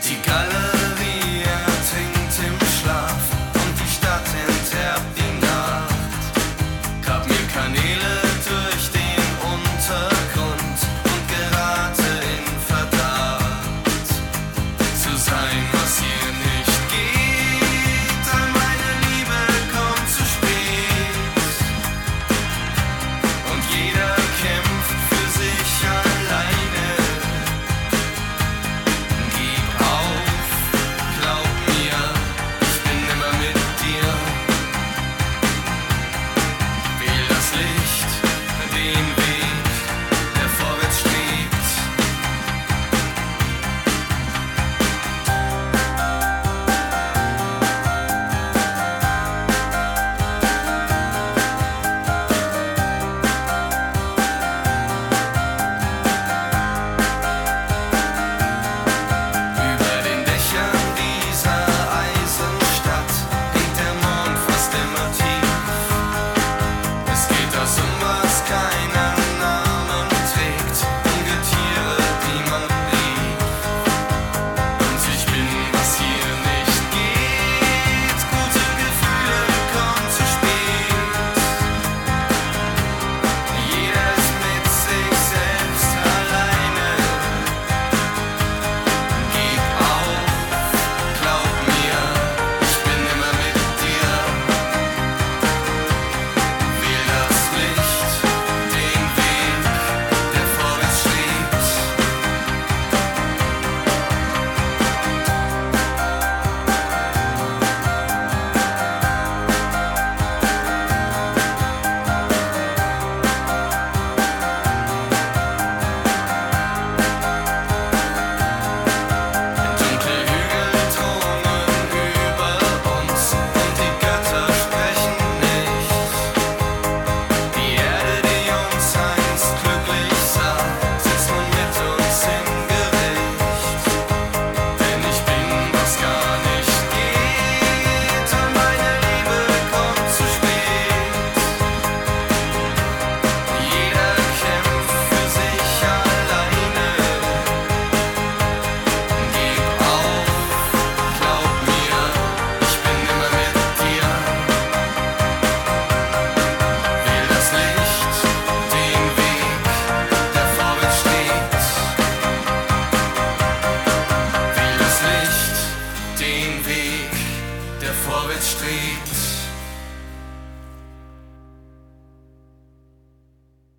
Die Galerie ertrinkt im Schlaf und die Stadt enterbt die Nacht. Grab mir Kanäle durch den Untergrund und gerate in Verdacht, zu sein, was hier nicht geht. All meine Liebe kommt zu spät und jeder kämpft für sich alleine. Gib auf, glaub mir, ich bin immer mit dir. Wähl das Licht, den Weg, der vorwärts strebt. Über den Dächern dieser Eisenstadt hängt der Mond fast immer tief. Es geht aus was keinen Namen trägt, Ungetiere, die man rief. Und ich bin, was hier nicht geht. Gute Gefühle kommen zu spät. Jeder ist mit sich selbst alleine. Gib auf, glaub mir, ich bin immer mit dir. Wähl das Licht, den Weg, der vorwärts strebt. Dunkle Hügel thronen über uns und die Götter sprechen nicht. Die Erde, die uns einst glücklich sah, sitzt nun mit uns im Gericht. Denn ich bin, was gar nicht geht, und meine Liebe kommt zu spät. Jeder kämpft für sich alleine. Gib auf, glaub mir, ich bin immer mit dir. Wähl das Licht, den Weg, der vorwärts strebt. Wähl das Licht, den Weg, der vorwärts strebt.